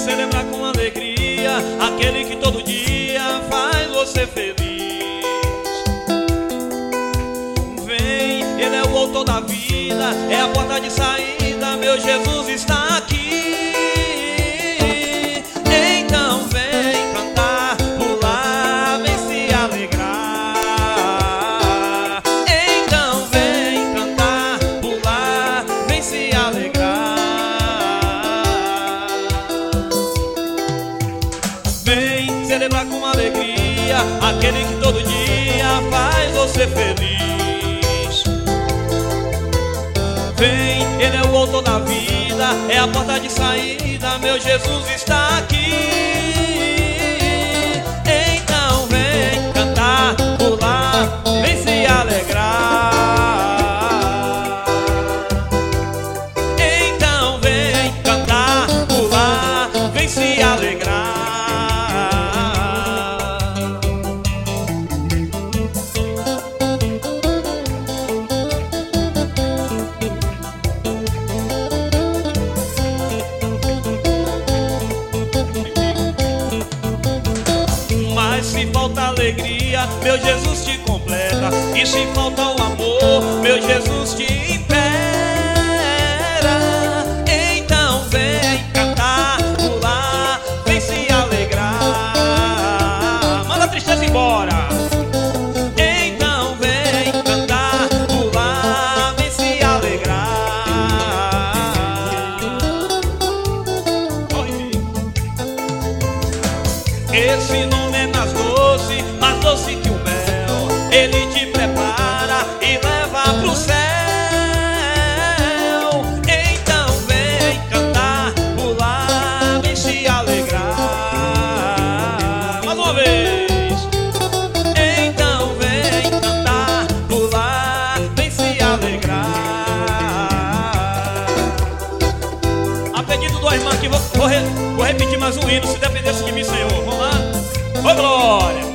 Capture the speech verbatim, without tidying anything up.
celebrar com alegria aquele que todo dia faz você feliz. Vem, Ele é o autor da vida, é a porta de saída, meu Jesus está aqui. Então vem cantar, pular, vem se alegrar. Então vem cantar, pular, vem se alegrar. Vem celebrar com alegria aquele que todo dia faz você feliz. Vem, Ele é o autor da vida, é a porta de saída, meu Jesus está aqui. Então vem cantar, pular, vem se alegrar. Então vem cantar, pular, vem se alegrar. Se falta alegria, meu Jesus te completa. E se falta o amor, meu Jesus te impera. Então vem cantar, pular, vem se alegrar. Manda a tristeza embora. Então vem cantar, pular, vem se alegrar. Esse nome é mais doce, mais doce que o mel. Ele te prepara e leva pro céu. Então vem cantar, pular, vem se alegrar. Mais uma vez. Então vem cantar, pular, vem se alegrar. A pedido do irmão que vou, vou, re, vou repetir mais um hino, se dependesse de mim, Senhor. Vamos lá. Ô glória!